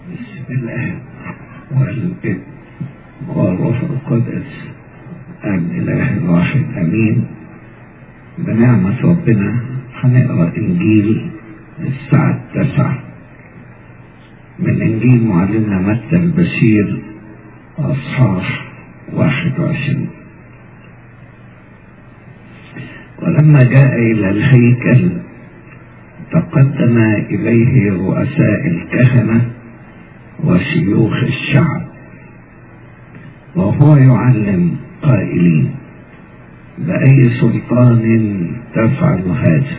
بسم الله والابن والروح القدس الإله الواحد أمين. بنعمة ربنا هنقرأ إنجيل الساعة 9 من إنجيل معلمنا متى البشير أصحاح 21. ولما جاء إلى الهيكل تقدم إليه رؤساء الكهنة وشيوخ الشعب وهو يعلم قائلين: بأي سلطان تفعل هذا؟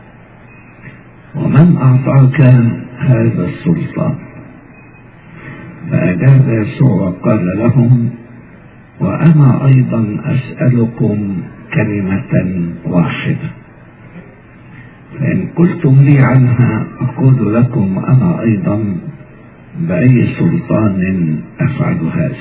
ومن أعطاك هذا السلطان؟ فأجاب يسوع وقال لهم: وأنا أيضا أسألكم كلمة واحدة، فإن قلتم لي عنها أقول لكم أنا أيضا بأي سلطان أفعل هذا.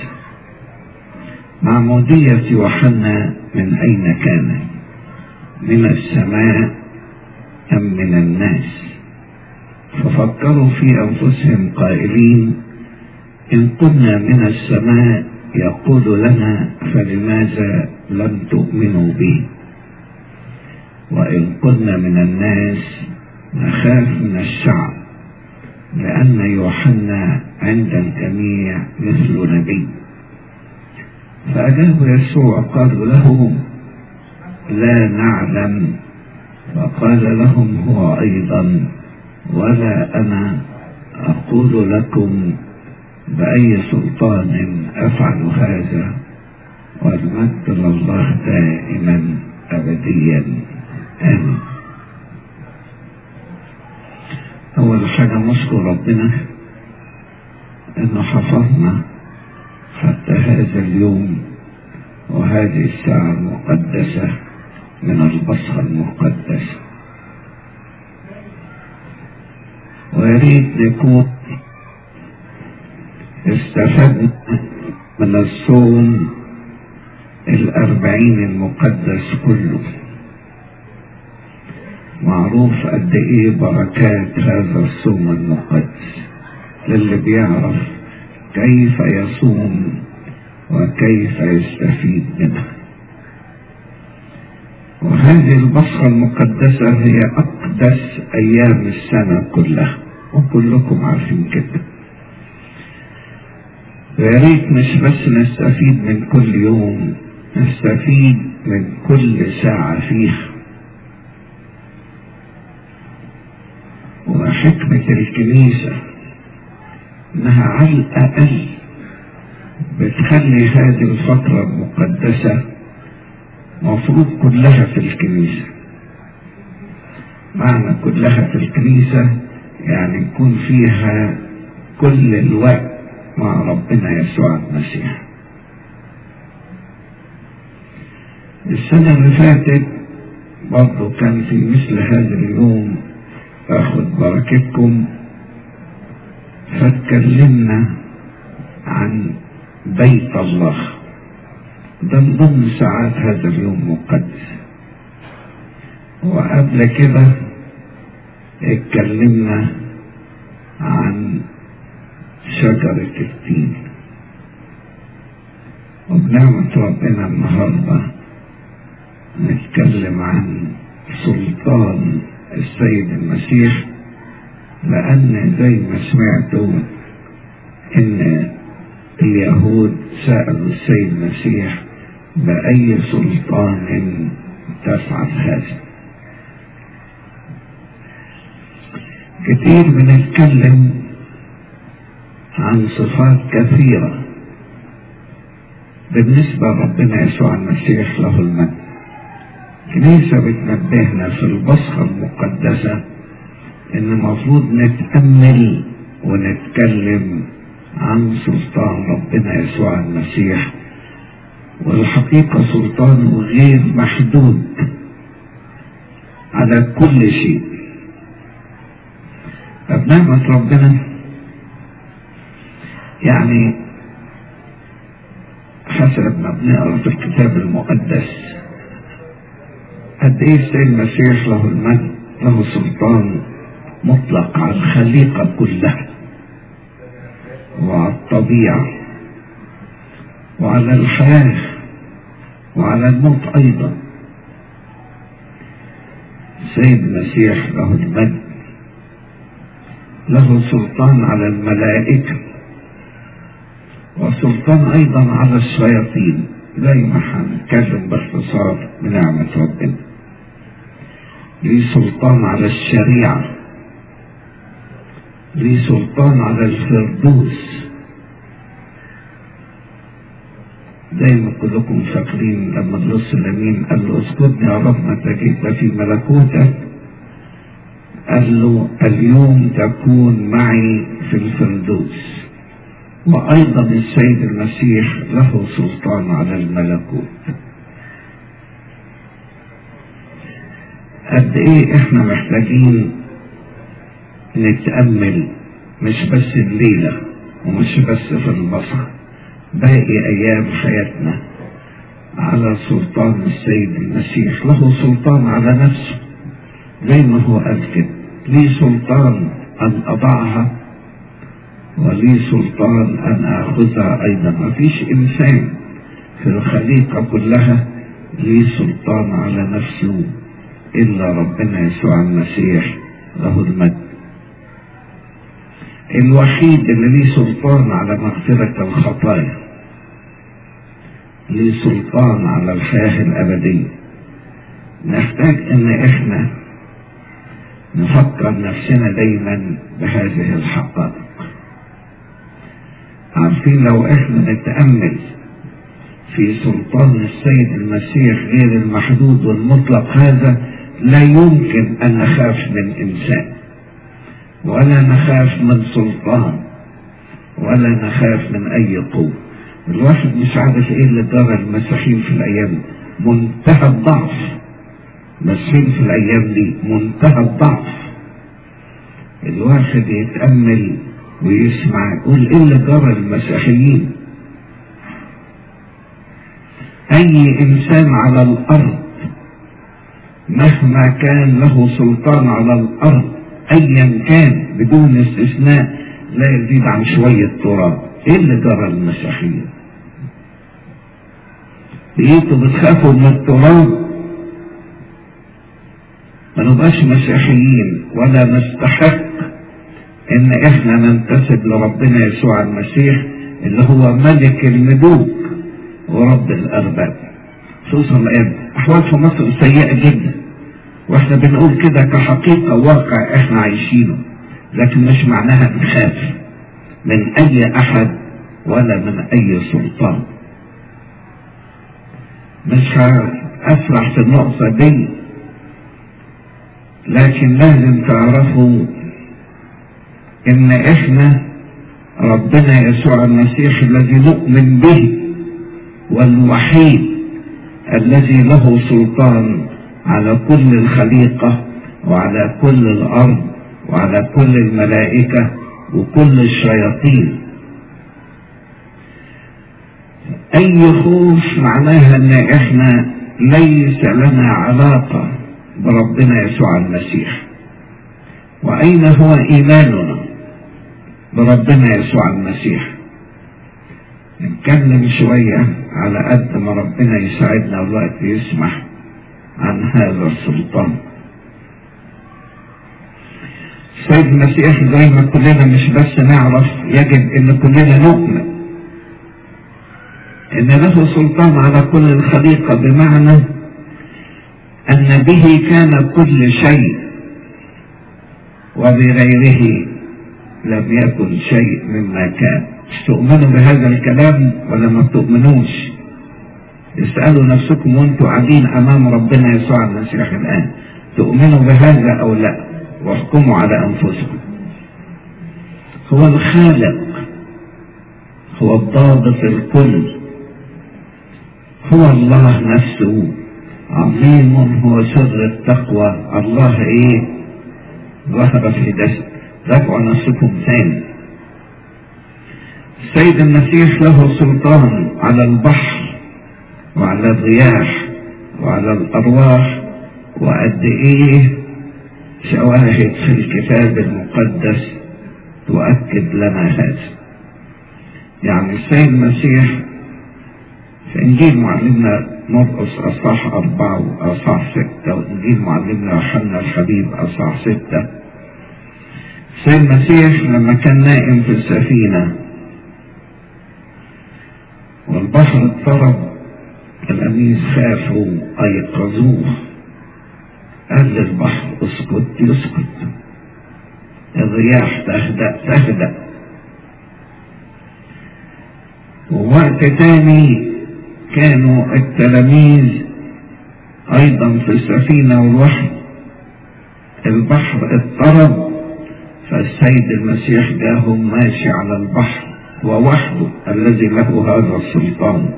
معمودية يوحنا من أين كانت؟ من السماء أم من الناس؟ ففكروا في أنفسهم قائلين: إن كنا من السماء يقول لنا فلماذا لم تؤمنوا به؟ وإن كنا من الناس نخاف من الشعب، لأن يوحنا عند الجميع مثل نبي. فأجاب يسوع وقالوا له: لا نعلم. فقال لهم هو أيضا: ولا أنا أقول لكم بأي سلطان أفعل هذا، والمجد لله دائما أبديا آمين. أول حاجة نشكر ربنا إنه حفظنا حتى هذا اليوم وهذه الساعة المقدسة من البصرة المقدسة، ويريد نكون استفدنا من الصوم 40 المقدس كله. معروف قد ايه بركات هذا الصوم المقدس للي بيعرف كيف يصوم وكيف يستفيد منه. وهذه البصرة المقدسة هي أقدس أيام السنة كلها، وكلكم عارفين كده. وياريت مش بس نستفيد من كل يوم، نستفيد من كل ساعة فيها. وحكمة الكنيسة انها على الأقل بتخلي هذه الفترة المقدسة مفروض كلها في الكنيسة. معنى كلها في الكنيسة يعني يكون فيها كل الوقت مع ربنا يسوع المسيح. السنة اللي فاتت برضو كان في مثل هذا اليوم أخذ بركتكم، فاتكلمنا عن بيت الله. ده من ضمن ساعات هذا اليوم مقدس. وقبل كده اتكلمنا عن شجرة التين. وبنعمة ربنا النهاردة نتكلم عن سلطان السيد المسيح، لأن زي ما سمعتوا إن اليهود سألوا السيد المسيح بأي سلطان تفعل هذا. كتير بنتكلم عن صفات كثيرة بالنسبة لربنا يسوع المسيح له المجد. الكنيسة بتنبهنا في البصرة المقدسة إن المفروض نتأمل ونتكلم عن سلطان ربنا يسوع المسيح، والحقيقة سلطانه غير محدود على كل شيء. فبنعمة ربنا يعني حسب ما بنقرأ في الكتاب المقدس قد ايه السيد المسيح له المجد له سلطان مطلق على الخليقة كلها. الطبيعة وعلى الحياة وعلى الموت أيضا. سيد المسيح له المجد له سلطان على الملائكة وسلطان أيضا على الشياطين، زي ما هنتكلم باختصار بنعمة ربنا. ليه سلطان على الشريعة، ليه سلطان على الفردوس. زي ما كلكم فاكرين لما اللص اليمين قال له اسجدني يا رب متى جئت في ملكوتك، قال له اليوم تكون معي في الفردوس. وأيضا السيد المسيح له سلطان على الملكوت. قد ايه احنا محتاجين نتأمل، مش بس الليلة ومش بس في البصر، باقي ايام حياتنا على سلطان السيد المسيح. له سلطان على نفسه زي ما هو قال كده، لي سلطان ان اضعها ولي سلطان ان اخذها ايضا. ما فيش انسان في الخليقة كلها لي سلطان على نفسه الا ربنا يسوع المسيح له المجد، الوحيد اللي ليه سلطان على مغفرة الخطايا، ليه سلطان على الحياة الأبدية. نحتاج ان احنا نفكر نفسنا دايما بهذه الحقائق. عارفين لو احنا نتأمل في سلطان السيد المسيح غير المحدود والمطلق هذا، لا يمكن ان نخاف من انسان ولا نخاف من سلطان ولا نخاف من اي قوة. الواحد مش عارف ايه اللي جرى المسيحيين في الايام، منتهى الضعف. المسيحيين في الايام دي منتهى الضعف. الواحد يتأمل ويسمع يقول ايه اللي جرى المسيحيين. اي انسان على الارض مهما كان له سلطان على الارض ايا كان بدون استثناء لا يزيد عن شوية تراب. ايه اللي جرى المسيحيين؟ بقيتوا بتخافوا من التراب؟ ما نبقاش مسيحيين ولا نستحق ان احنا ننتسب لربنا يسوع المسيح اللي هو ملك الملوك ورب الارباب. خصوصا الان احوال في مصر سيئة جدا، واحنا بنقول كده كحقيقة واقع احنا عايشينه، لكن مش معناها نخاف من اي احد ولا من اي سلطان. مش هأفرح في النقطة دي، لكن لازم تعرفوا ان احنا ربنا يسوع المسيح الذي نؤمن به والوحيد الذي له سلطان على كل الخليقة وعلى كل الارض وعلى كل الملائكة وكل الشياطين. اي خوف معناها ان احنا ليس لنا علاقة بربنا يسوع المسيح. واين هو ايماننا بربنا يسوع المسيح؟ نتكلم شوية على قد ما ربنا يساعدنا والوقت يسمح عن هذا السلطان. السيد المسيح زي ما كلنا مش بس نعرف، يجب ان كلنا نؤمن ان له سلطان على كل الخليقة، بمعنى ان به كان كل شيء وبغيره لم يكن شيء مما كان. مش تؤمنوا بهذا الكلام ولا ما تؤمنوش؟ اسألوا نفسكم وانتوا قاعدين امام ربنا يسوع المسيح الان، تؤمنوا بهذا او لا؟ واحكموا على انفسكم. هو الخالق، هو الضابط الكل، هو الله نفسه. عظيم هو سر التقوى. الله ايه؟ ظهر في جسد. راجعوا نفسكم ثاني. السيد المسيح له سلطان على البحر وعلى الرياح وعلى الارواح، وقد ايه شواهد في الكتاب المقدس تؤكد لنا هذا. يعني السيد المسيح في إنجيل معلمنا مرقس أصحاح 4 وأصحاح 6 وإنجيل معلمنا يوحنا الحبيب أصحاح 6، السيد المسيح لما كان نائم في السفينة والبحر اضطرب، التلاميذ خافوا أيقظوه، قال للبحر اسكت يسكت، الرياح تهدأ. ووقت تاني كانوا التلاميذ ايضا في السفينة والوحي، البحر اضطرب، فالسيد المسيح جاهم ماشي على البحر ووحده الذي له هذا السلطان،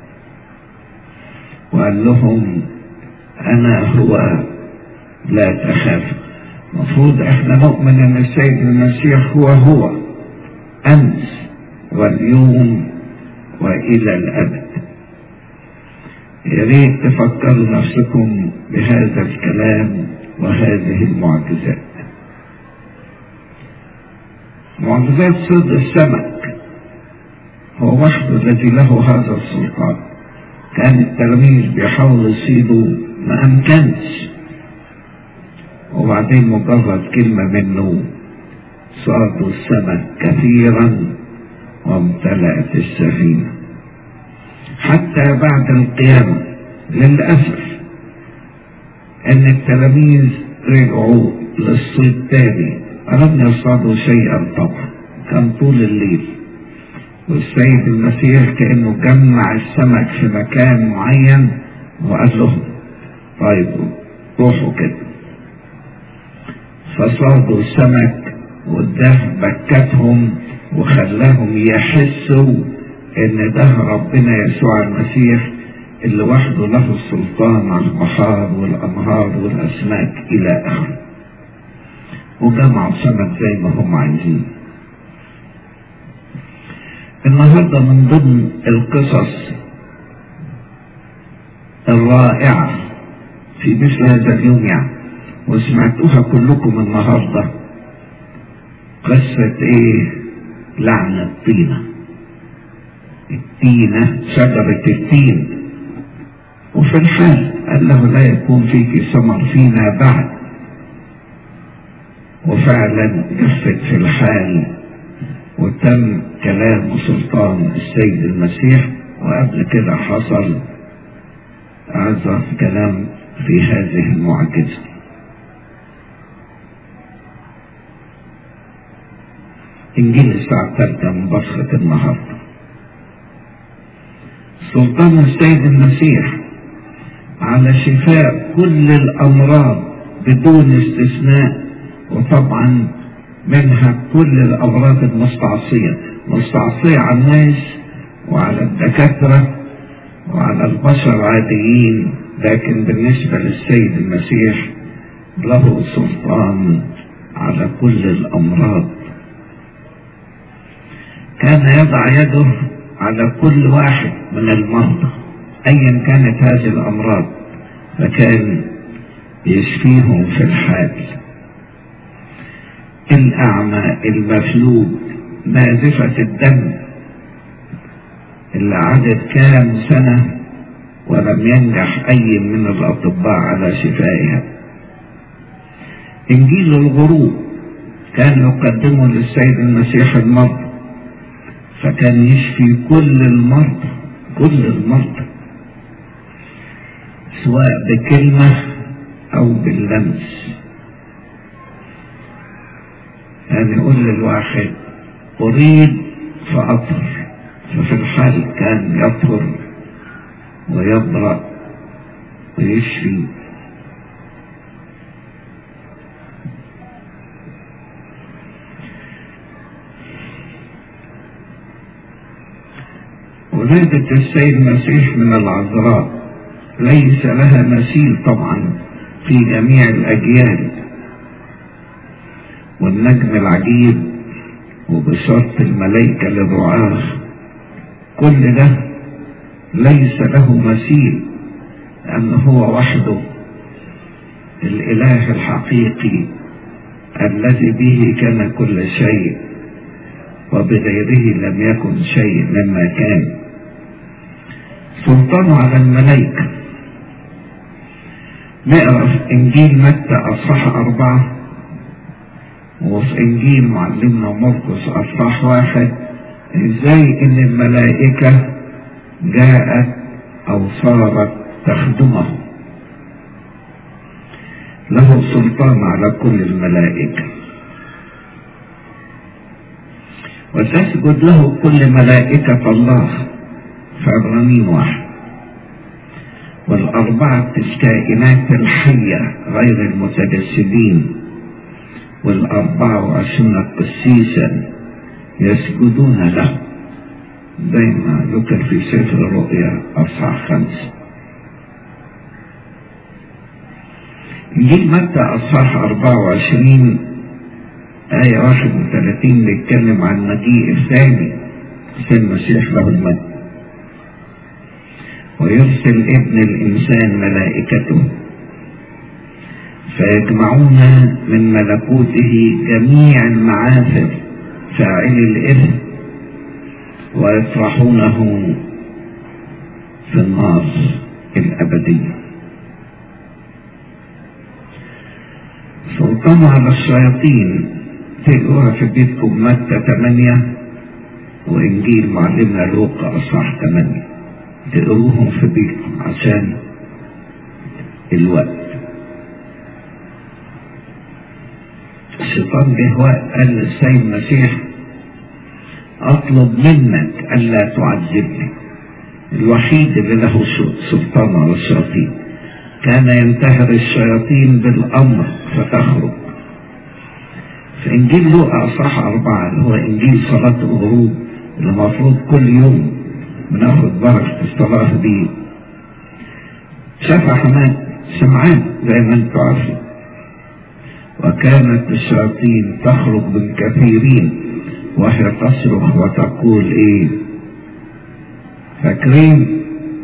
وقال لهم انا هو لا تخاف. المفروض احنا نؤمن ان السيد المسيح هو امس واليوم والى الابد. يا ريت تفكروا نفسكم بهذا الكلام وهذه المعجزات. معجزات صيد السمك هو وحده الذي له هذا السلطان. كان التلاميذ بيحاولوا يصيدوا ما امكنش، وبعدين مجرد كلمة منه صادوا السمك كثيرا وامتلأت السفينة. حتى بعد القيامة للأسف ان التلاميذ رجعوا للصيد تاني، لم يصطادوا شيئا طبعا، كان طول الليل، والسيد المسيح كأنه جمع السمك في مكان معين وقال لهم طيب روحوا كده، فصادوا السمك وده بكتهم وخلاهم يحسوا ان ده ربنا يسوع المسيح اللي وحده له السلطان على البحار والانهار والاسماك الى اخره، وجمعوا سمك زي ما هم عايزين. النهارده من ضمن القصص الرائعة في مثل هذا اليوم وسمعتوها كلكم النهارده، قصة لعن الطينة. التينة شجرة التين، وفي الحال قال له لا يكون فيك ثمر فينا بعد، وفعلا جفت في الحال وتم كلام سلطان السيد المسيح. وقبل كده حصل أعظم كلام في هذه المعجزة. إنجيل الساعة 3 من بصرة النهارده. سلطان السيد المسيح على شفاء كل الأمراض بدون استثناء، وطبعا منها كل الأمراض المستعصية على الناس وعلى الدكاترة وعلى البشر العاديين، لكن بالنسبة للسيد المسيح له سلطان على كل الأمراض. كان يضع يده على كل واحد من المرضى ايا كانت هذه الامراض، فكان يشفيهم في الحال. الاعمى، المفلوج، نازفة الدم اللي عدت كام سنة ولم ينجح اي من الاطباء على شفائها. انجيل الغروب كان يقدمه للسيد المسيح المرضى، فكان يشفي كل المرضى سواء بكلمة او باللمس. يعني يقول للواحد اريد فاطهر، ففي الحال كان يطهر ويبرأ ويشفي. ولادة السيد المسيح من العذراء ليس لها مثيل طبعا في جميع الأجيال، والنجم العجيب وبشارة الملائكة للرعاة، كل ده ليس له مثيل، لأنه هو وحده الإله الحقيقي الذي به كان كل شيء، وبغيره لم يكن شيء مما كان. سلطانه على الملائكة. نقرأ في إنجيل متى أصحاح 4 وفي إنجيل معلمنا مرقس أصحاح 1 إزاي إن الملائكة جاءت أو صارت تخدمه. له سلطان على كل الملائكة، وتسجد له كل ملائكة الله في عبرانيين 1. والأربعة الكائنات الحية غير المتجسدين وال24 قسيسا يسجدون له، زي ما ذكر في سفر الرؤيا أصحاح 5. إنجيل متى أصحاح 24 آية 31 بيتكلم عن مجيء الثاني في المسيح له المجد. ويرسل ابن الإنسان ملائكته فيجمعون من ملكوته جميع المعاثر فاعل الإثم ويطرحونه في النار الأبدية. سلطانه على الشياطين تقروها في بيتكم متى 8 وإنجيل معلمنا لوقا أصحاح 8، تقروهم في بيتكم عشان الوقت. الشيطان جه قال للسيد المسيح أطلب منك ألا تعذبني. الوحيد اللي له سلطان على الشياطين. كان ينتهر الشياطين بالأمر فتخرج. في إنجيل لوقا أصحاح 4 اللي هو إنجيل صلاة الغروب اللي المفروض كل يوم بناخد بركة الصلاة دي، شاف حماد سمعان زي ما انتوا عارفين. وكانت الشياطين تخرج من كثيرين وهي تصرخ وتقول ايه؟ فاكرين؟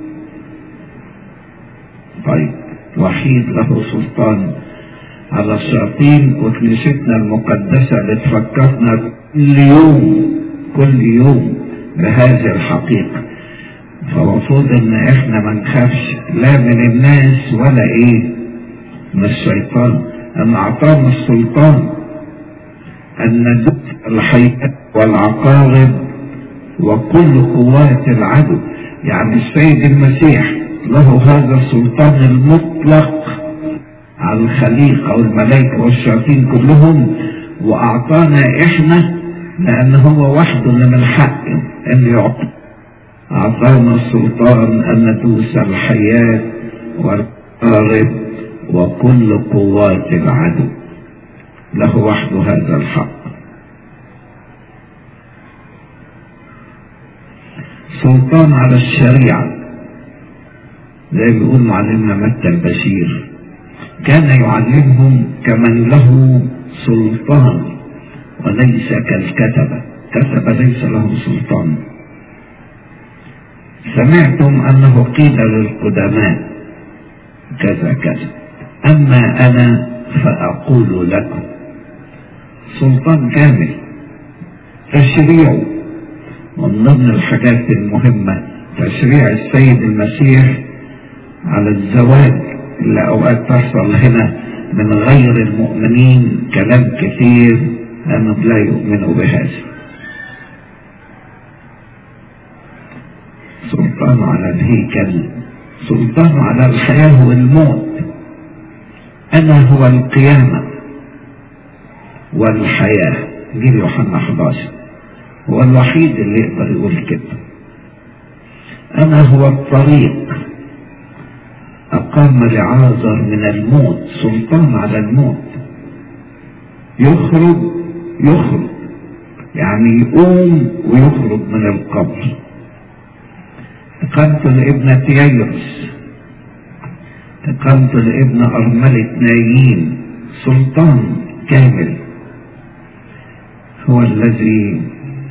طيب وحيد له سلطان على الشياطين. وكنيستنا المقدسة بتفكرنا كل يوم بهذه الحقيقة. فمفروض ان احنا ما نخافش لا من الناس ولا ايه من الشيطان. ان اعطانا السلطان ان ندوس الحيات والعقارب وكل قوات العدو. يعني السيد المسيح له هذا السلطان المطلق على الخليقة والملائكة والشياطين كلهم، واعطانا احنا لان هو وحده اللي من حقه ان يعطي. اعطانا السلطان ان ندوس الحيات والعقارب وكل قوات العدو. له وحده هذا الحق. سلطان على الشريعة زي ما بيقول معلمنا متى البشير، كان يعلمهم كمن له سلطان وليس كالكتبة. كتبة ليس له سلطان. سمعتم أنه قيل للقدماء كذا كذا، أما أنا فأقول لكم. سلطان كامل. تشريعه من ضمن الحاجات المهمة تشريع السيد المسيح على الزواج اللي أوقات تحصل هنا من غير المؤمنين كلام كثير لأنهم لا يؤمنوا بهذا. سلطان على الهيكل. سلطان على الحياة والموت. أنا هو القيامة والحياة. جيل يوحنا 11 هو الوحيد اللي يقدر يقول كده. أنا هو الطريق. أقام لعازر من الموت. سلطان على الموت. يخرج يعني يقوم ويخرج من القبر. أقمت لابنة ييرس. أقمت لابن أرملة نايين. سلطان كامل. هو الذي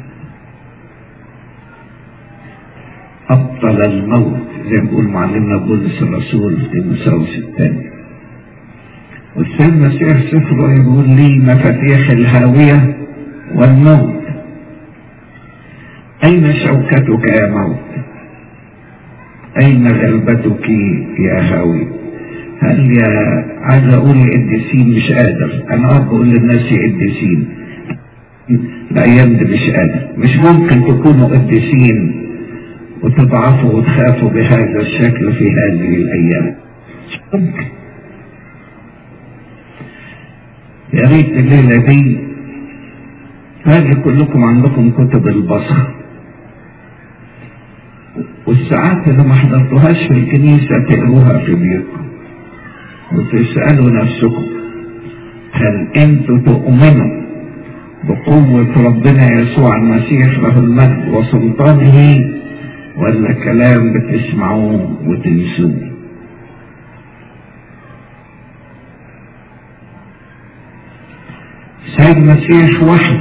أبطل الموت زي ما بيقول معلمنا بولس الرسول في تيموثاوس الثاني. والسيد المسيح سفره يقول لي مفاتيح الهاوية والموت. أين شوكتك يا موت؟ أين غلبتك يا هاوي؟ هل عايز أقول القديسين مش قادر، أنا بقول للناس القديسين الأيام دي مش قادر. مش ممكن تكونوا قديسين وتضعفوا وتخافوا بهذا الشكل في هذه الأيام، مش ممكن. يا ريت الليلة دي هذه كلكم عندكم كتب البصر، والساعات اللي ما حضرتوهاش في الكنيسة تقروها في بيوتكم وتسألوا نفسكم هل انتوا تؤمنوا بقوة ربنا يسوع المسيح له المجد وسلطانه، ولا كلام بتسمعوه وتنسوه؟ سيد المسيح وحده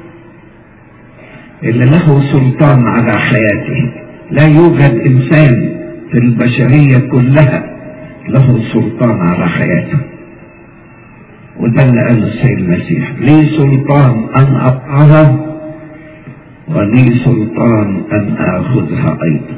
اللي له سلطان على حياته، لا يوجد انسان في البشرية كلها له سلطان على حياته. وده اللي قاله السيد المسيح، لي سلطان ان اقطعها ولي سلطان ان اخذها ايضا.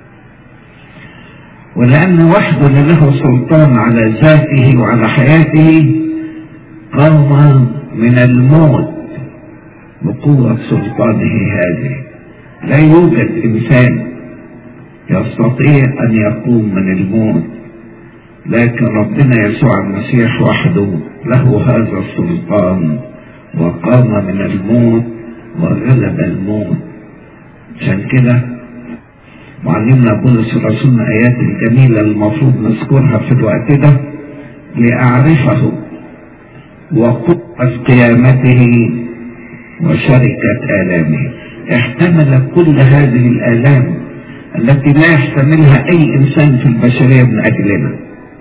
ولان وحده اللي له سلطان على ذاته وعلى حياته قام من الموت بقوة سلطانه هذه. لا يوجد انسان يستطيع ان يقوم من الموت، لكن ربنا يسوع المسيح وحده له هذا السلطان وقام من الموت وغلب الموت. عشان كده معلمنا بولس رسولنا ايات الجميلة المفروض نذكرها في الوقت ده، لأعرفه وقوة قيامته وشركة آلامه. احتمل كل هذه الآلام التي لا يحتملها أي إنسان في البشرية من أجلنا،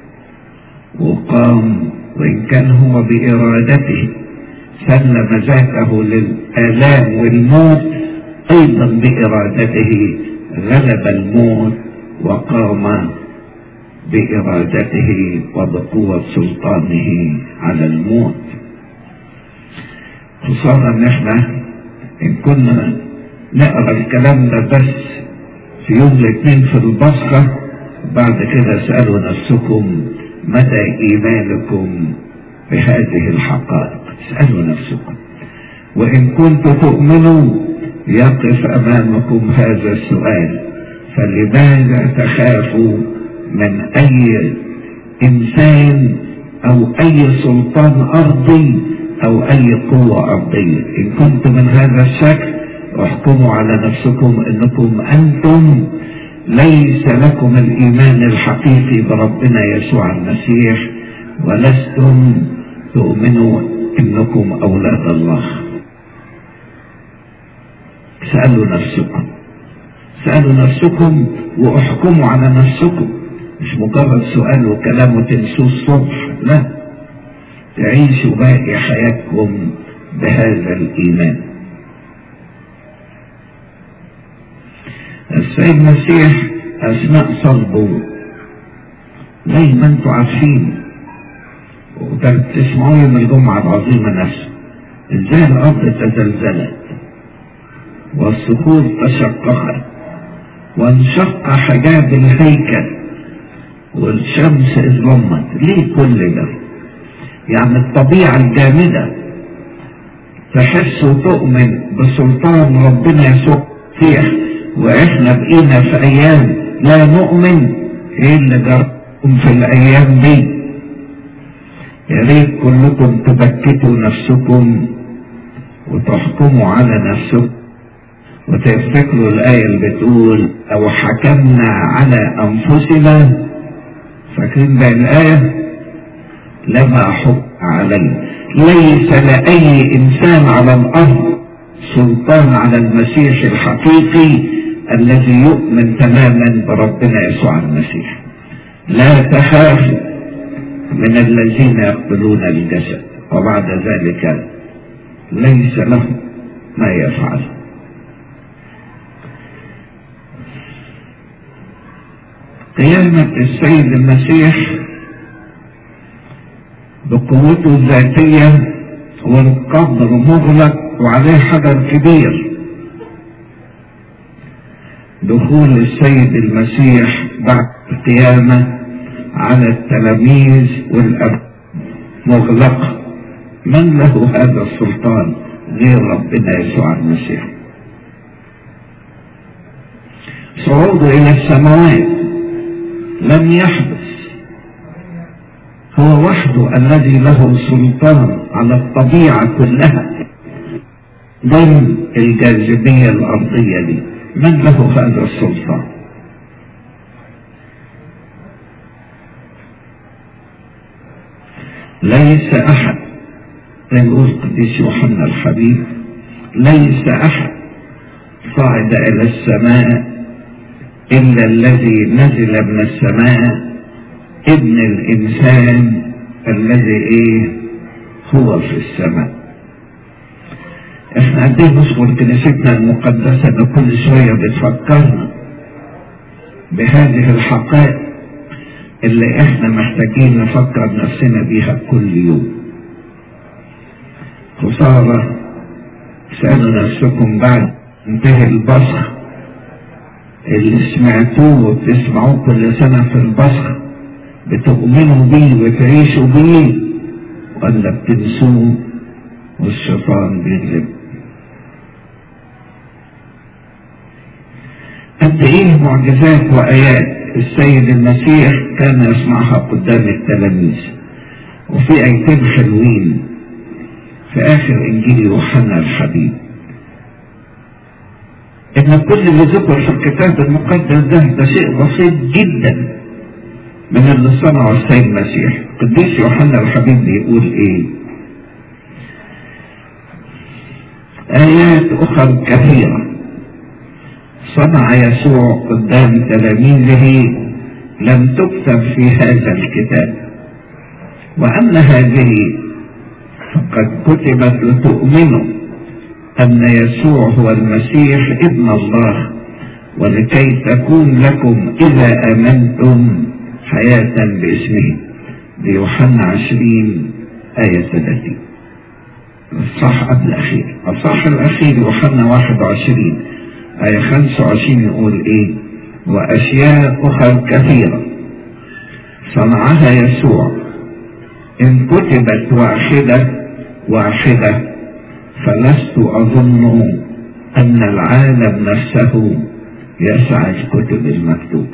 وقام وإن كان هو بإرادته سلم ذاته للآلام والموت، أيضا بإرادته غلب الموت وقام بإرادته وبقوة سلطانه على الموت. خصوصا ان احنا ان كنا نقرأ الكلام ده بس في يوم الاثنين في البصرة، بعد كده اسألوا نفسكم مدى ايمانكم بهذه الحقائق. اسألوا نفسكم، وان كنتم تؤمنوا يقف امامكم هذا السؤال، فلماذا تخافوا من اي انسان او اي سلطان ارضي او اي قوة ارضية؟ ان كنتم من هذا الشكل احكموا على نفسكم انكم انتم ليس لكم الايمان الحقيقي بربنا يسوع المسيح، ولستم تؤمنوا انكم اولاد الله. سألوا نفسكم، سألوا نفسكم واحكموا على نفسكم، مش مجرد سؤال وكلام وتنسوه الصبح، لا، تعيشوا باقي حياتكم بهذا الإيمان. السيد المسيح أثناء صلبه زي ما انتوا عارفين وتسمعوا يوم الجمعة العظيمة نفسه ازاي الأرض تزلزلت والصخور تشققت وانشق حجاب الهيكل والشمس اظلمت. ليه كل ده؟ يعني الطبيعة الجامدة تحس وتؤمن بسلطان ربنا يسوع المسيح، واحنا بقينا في ايام لا نؤمن. ايه اللي جربكم في الايام دي؟ يا ريت كلكم تبكتوا نفسكم وتحكموا على نفسكم وتفتكروا الآية اللي بتقول او حكمنا على انفسنا. فاكرين بقى الآية؟ لما حكم عليه. ليس لأي إنسان على الأرض سلطان على المسيح الحقيقي الذي يؤمن تماما بربنا يسوع المسيح. لا تخافوا من الذين يقتلون الجسد وبعد ذلك ليس لهم ما يفعل. قيامة السيد المسيح بقوته الذاتية والقبر مغلق وعليه حجر كبير، دخول السيد المسيح بعد القيامة على التلاميذ والأب مغلقة. من له هذا السلطان غير ربنا يسوع المسيح؟ صعوده إلى السماوات لم يحدث، هو وحده الذي له سلطان على الطبيعة كلها ضمن الجاذبية الأرضية دي. من له هذا السلطان؟ ليس أحد، يقول القديس يوحنا الحبيب، ليس أحد صعد إلى السماء إلا الذي نزل من السماء، ابن الإنسان الذي هو في السماء. احنا قد ايه نشكر كنيستنا المقدسة ان كل شوية بتفكرنا بهذه الحقائق اللي احنا محتاجين نفكر نفسنا بيها كل يوم. خسارة سألوا نفسكم بعد انتهى البصخ اللي سمعتوه وبتسمعوه كل سنة في البصخ، بتؤمنوا بيه وتعيشوا بيه ولا بتنسوه والشيطان بيغلب؟ قد ايه معجزات وآيات السيد المسيح كان يسمعها قدام التلاميذ. وفي آيتين حلوين في آخر إنجيل يوحنا الحبيب، إن كل اللي ذكر في الكتاب المقدس ده شيء بسيط جدا من اللي صنعه السيد المسيح. القديس يوحنا الحبيب بيقول إيه؟ آيات أخرى كثيرة صنع يسوع قدام تلاميذه لم تكتب في هذا الكتاب، وأما هذه فقد كتبت لتؤمنوا أن يسوع هو المسيح ابن الله، ولكي تكون لكم إذا آمنتم حياة باسمه. بيوحنا 20 آية 30. الصح قبل الأخير، الصح الأخير يوحنا 21 آية 25 يقول إيه؟ وأشياء أخرى كثيرة صنعها يسوع إن كتبت واحدة فلست أظن أن العالم نفسه يسعى الكتب المكتوبة.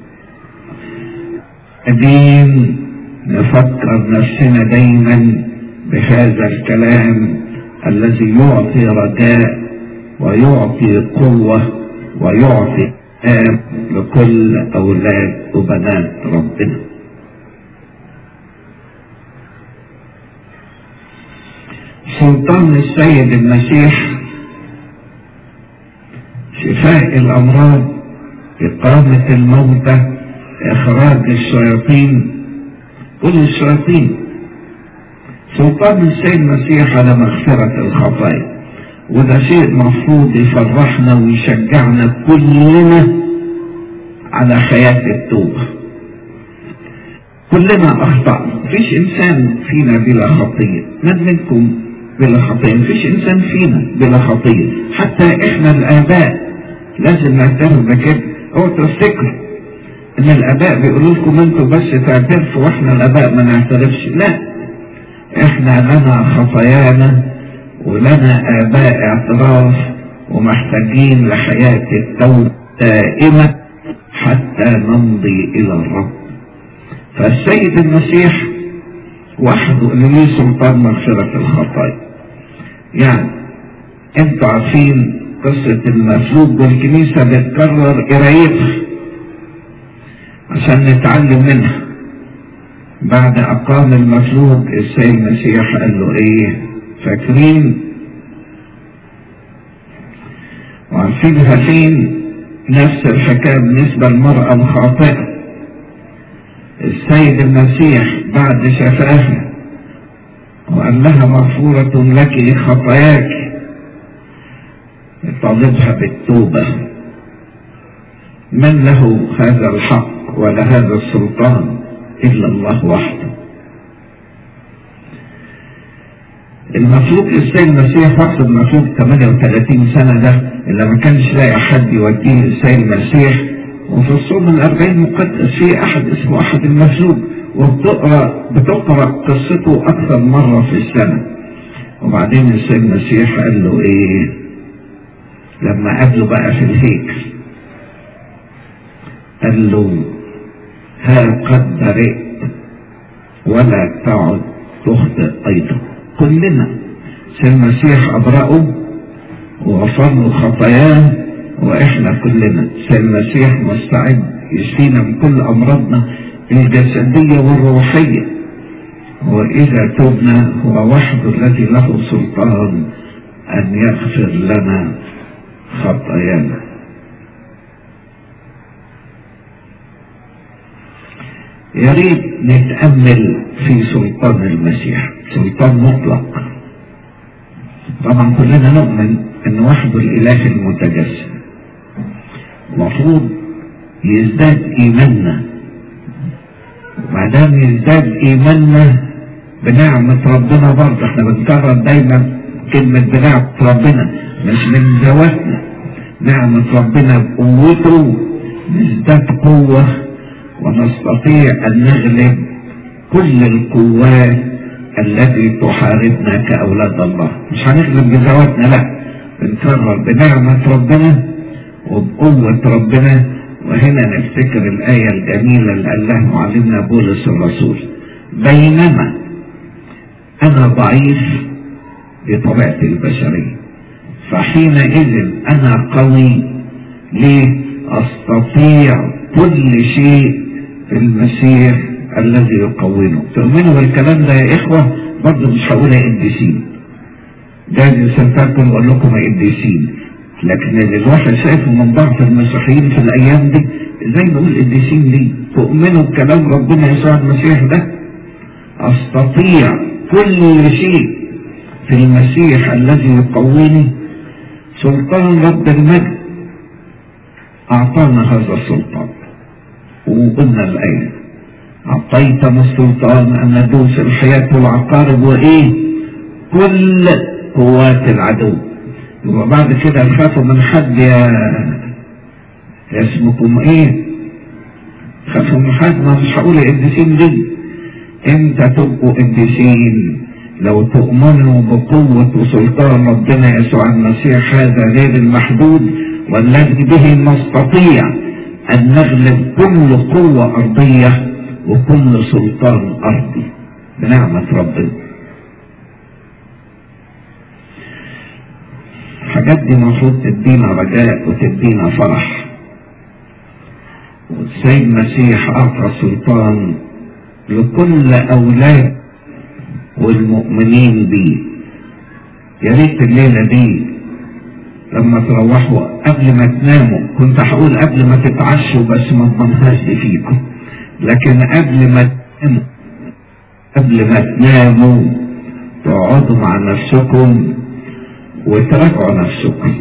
قديم نفكر نفسنا دايما بهذا الكلام الذي يعطي رجاء ويعطي قوة ويعطي آم لكل أولاد وبنات ربنا. سلطان السيد المسيح شفاء الأمراض، إقامة الموتى، إخراج الشياطين، كل الشياطين. سلطان السيد المسيح على مغفرة الخطايا، وده شيء مفروض يفرحنا ويشجعنا كلنا على حياة التوبة. كلنا أخطأنا، مفيش إنسان فينا بلا خطية، من منكم بلا خطية؟ مفيش إنسان فينا بلا خطية، حتى إحنا الآباء لازم نعترف بكده. أو تفتكروا إن الآباء بيقولوا لكم أنتوا بس تعترفوا وإحنا الآباء ما نعترفش؟ لا، إحنا لنا خطايانا ولنا آباء اعتراف ومحتاجين لحياة التوبة دائمة حتى نمضي إلى الرب. فالسيد المسيح وحده اللي له سلطان مغفرة الخطايا. يعني انتوا عارفين قصة المفلوج والكنيسة بتكرر قرايتها عشان نتعلم منها. بعد أقام المفلوج السيد المسيح قال له إيه؟ فاكرين وعارفينها فين؟ نفس الحكاية بالنسبة للمرأة الخاطئة. السيد المسيح بعد شفاها وقال لها مغفورة لك خطاياك، طالبها بالتوبة. من له هذا الحق ولا هذا السلطان إلا الله وحده. المفلوج السيد المسيح وقت المفلوج 38 سنة ده اللي ما كانش لاقي حد يوديه السيد المسيح، وفي الصوم 40 مقدس في أحد اسمه أحد المفلوج، وبتقرأ قصته أكثر مرة في السنة. وبعدين السيد المسيح قال له إيه لما قابله بقى في الهيكل؟ قال له ها قد برئت ولا تعد تخطئ أيضا. كلنا السيد المسيح أبرأه وغفر له خطاياه، وإحنا كلنا السيد المسيح مستعد يشفينا من كل أمراضنا الجسدية والروحية، وإذا تبنا هو وحده الذي له سلطان أن يغفر لنا خطايانا. يريد نتأمل في سلطان المسيح، سلطان مطلق. طبعا كلنا نؤمن أن وحده الإله المتجسد. المفروض يزداد إيماننا، ومادام يزداد إيماننا بنعمة ربنا برضه. احنا بنكرر دايما كلمة بنعمة ربنا مش من ذواتنا، نعمة ربنا بقوته نزداد قوة ونستطيع أن نغلب كل القوات التي تحاربنا كأولاد الله. مش هنغلب بذواتنا، لا، بنكرر بنعمة ربنا وبقوة ربنا. وهنا نفتكر الآية الجميلة اللي قالها معلمنا بولس الرسول: بينما أنا ضعيف بطبيعتي البشرية فحينئذ أنا قوي، ليه؟ أستطيع كل شيء في المسيح الذي يقوينه. تؤمنوا بالكلام ده يا إخوة؟ برضه مش هقول يا قديسين، جايز سنتكم أقول لكم يا قديسين، لكن اللي الواحد شايفه من ضعف المسيحيين في الأيام دي ازاي نقول قديسين ليه؟ تؤمنوا بكلام ربنا يسوع المسيح ده؟ أستطيع كل شيء في المسيح الذي يقويني. سلطان رب المجد أعطانا هذا السلطان، وقلنا الآية: أعطيتنا السلطان أن ندوس الحياة والعقارب وإيه؟ كل قوات العدو. وبعد كده تخافوا من حد يا اسمكم إيه؟ تخافوا من حد؟ ما مش هقول قديسين دي. أنت تبقوا قديسين لو تؤمنوا بقوة وسلطان ربنا يسوع المسيح هذا غير المحدود، والذي به نستطيع أن نغلب كل قوة أرضية وكل سلطان أرضي بنعمة ربنا. الحاجات دي المفروض تدينا رجاء وتدينا فرح. والسيد المسيح أعطى سلطان لكل أولاد والمؤمنين بيه. يا ريت الليلة دي لما تروحوا قبل ما تناموا، كنت هقول قبل ما تتعشوا بس ما اضمنهاش دي فيكم، لكن قبل ما تناموا تقعدوا مع نفسكم وتراجعوا نفسكم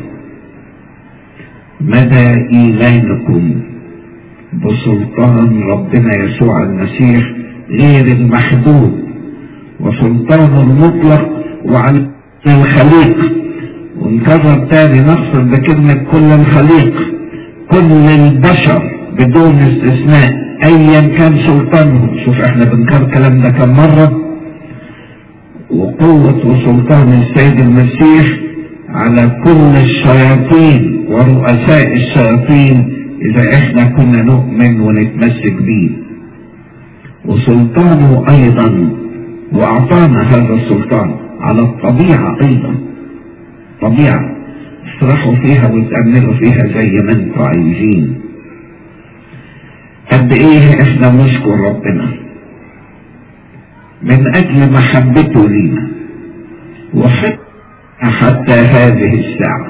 مدى إيمانكم بسلطان ربنا يسوع المسيح غير المحدود وسلطانه المطلق وعلى الخليق. ونكرر تاني نقصد بكلمة كل الخليق، كل البشر بدون استثناء ايا كان سلطانهم. شوف احنا بنكرر الكلام ده كم مرة. وقوة وسلطان السيد المسيح على كل الشياطين ورؤساء الشياطين اذا احنا كنا نؤمن ونتمسك به. وسلطانه ايضا، واعطانا هذا السلطان على الطبيعة ايضا. طبيعة افرحوا فيها وتأملوا فيها زي ما انتوا عايزين. قد ايه احنا نشكر ربنا من اجل محبته لينا وحتى هذه الساعة،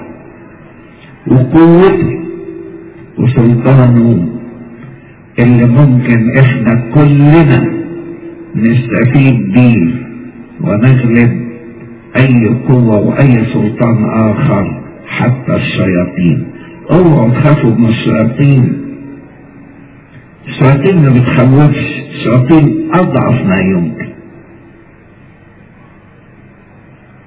وقوته وسلطانه اللي ممكن احنا كلنا نستفيد بيه ونغلب اي قوة واي سلطان اخر حتى الشياطين. اوعوا تخافوا من الشياطين. الشياطين ما بتخوفش، الشياطين اضعف ما يمكن.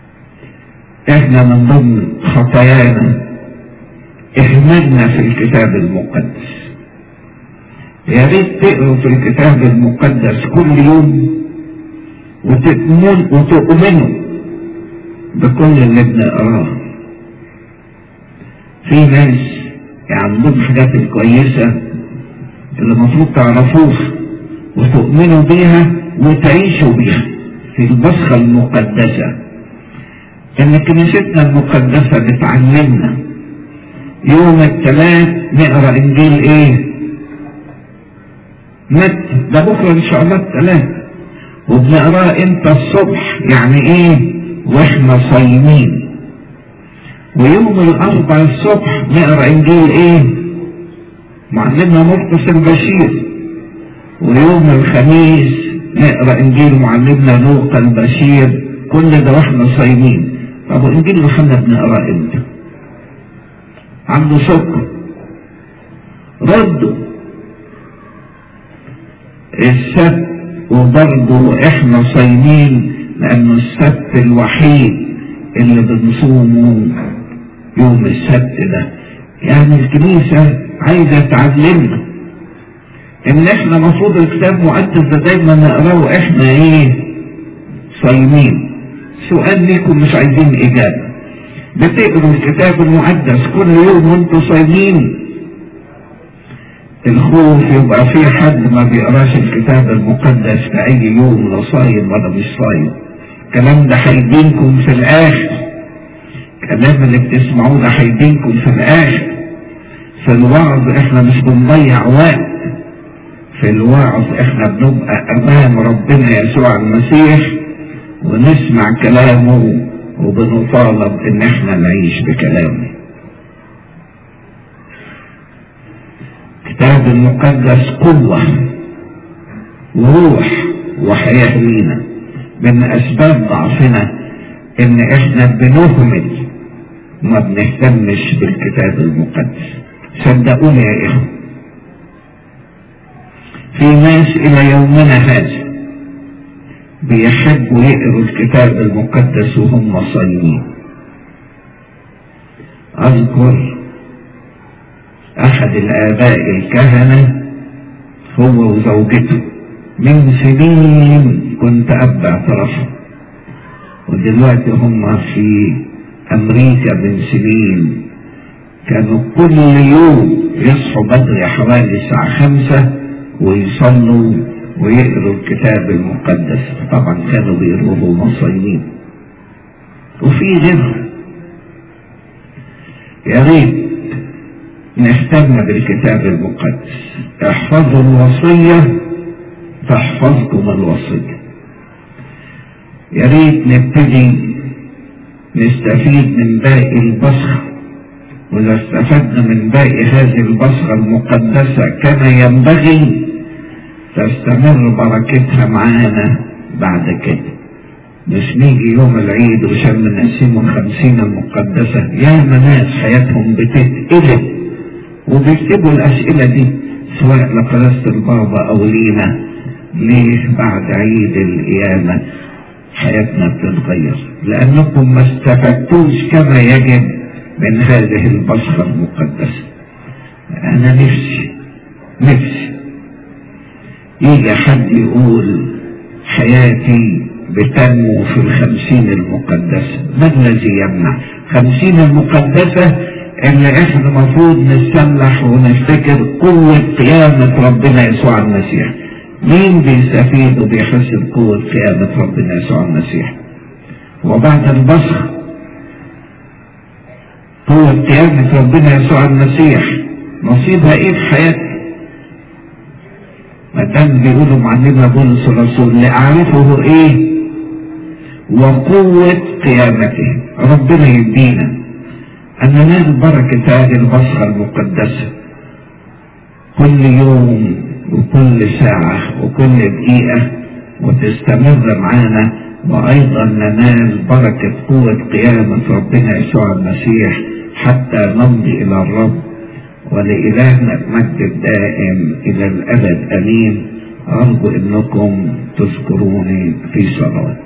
احنا من ضمن خطايانا اهملنا في الكتاب المقدس. يا ريت تقروا في الكتاب المقدس كل يوم وتؤمنوا بكل اللي بنقراه. في ناس عندهم الحاجات الكويسة اللي المفروض تعرفوها وتؤمنوا بيها وتعيشوا بيها في البصخة المقدسة. ان كنيستنا المقدسة بتعلمنا يوم الثلاث نقرا انجيل ايه؟ متى، ده بكره ان شاء الله الثلاث، وبنقراه امتى؟ الصبح، يعني ايه؟ واحنا صايمين. ويوم الاربع الصبح نقرا انجيل ايه؟ معلمنا مرقس البشير. ويوم الخميس نقرا انجيل معلمنا لوقا البشير. كل ده واحنا صايمين. طب وانجيل يوحنا بنقراه امتى؟ عنده سكر، ردوا السبت، وبرضه احنا صايمين لانه السبت الوحيد اللي بنصومه يوم السبت ده. يعني الكنيسة عايزة تعلمنا ان احنا مفروض الكتاب المقدس ده دايما نقراه احنا ايه؟ صايمين. سؤال ليكم مش عايزين اجابة، بتقروا الكتاب المقدس كل يوم وانتوا صايمين؟ الخوف يبقى في حد ما بيقراش الكتاب المقدس في اي يوم، لا صايم ولا مش صايم. الكلام ده هيدينكم في الاخر، الكلام اللي بتسمعوه ده هيدينكم في الاخر. في الوعظ احنا مش بنضيع وقت، في الوعظ احنا بنبقى امام ربنا يسوع المسيح ونسمع كلامه وبنطالب ان احنا نعيش بكلامه. الكتاب المقدس قوة وروح وحياة لينا. من اسباب ضعفنا ان احنا بنهمل وما بنهتمش بالكتاب المقدس. صدقوني يا اخوة، في ناس الى يومنا هذا بيحبوا يقروا الكتاب المقدس وهم صايمين. اذكر احد الاباء الكهنة هو وزوجته من سنين كنت اب اعترافهم، ودلوقتي هم في امريكا من سنين. كانوا كل يوم يصحوا بدري حوالي الساعة 5 ويصلوا ويقروا الكتاب المقدس. طبعا كانوا بيقروه وهم صايمين. وفي غيرهم. يا ريت نهتم بالكتاب المقدس. احفظوا الوصية تحفظكم الوصية. يا ريت نبتدي نستفيد من باقي البصخة، وإذا استفدنا من باقي هذه البصخة المقدسة كما ينبغي تستمر بركتها معانا بعد كده. مش نيجي يوم العيد وشم نقسموا 50 المقدسة. يا ناس حياتهم بتتقلب وبيكتبوا الأسئلة دي سواء لقداسة البابا أو لينا. ليه؟ بعد عيد القيامة حياتنا بتتغير لأنكم ما استفدتوش كما يجب من هذه البصخة المقدسة. أنا نفسي يجي حد يقول حياتي بتنمو في 50 المقدسة. ما الذي يمنع 50 المقدسة اللي احنا المفروض نستملح ونفتكر قوة قيامة ربنا يسوع المسيح؟ مين بيستفيد وبيحس بقوة قيامة ربنا يسوع المسيح؟ وبعد البصخ قوة قيامة ربنا يسوع المسيح نصيبها ايه في حياتنا؟ ما دام بيقولوا معلمنا بولس الرسول لأعرفه ايه؟ وقوة قيامته. ربنا يدينا أن ننال بركة هذه البصخة المقدسة كل يوم وكل ساعة وكل دقيقة وتستمر معانا، وأيضا ننال بركة قوة قيامة ربنا يسوع المسيح حتى نمضي إلى الرب. ولإلهنا المجد الدائم إلى الأبد. أمين. أرجو أنكم تذكروني في صلوات.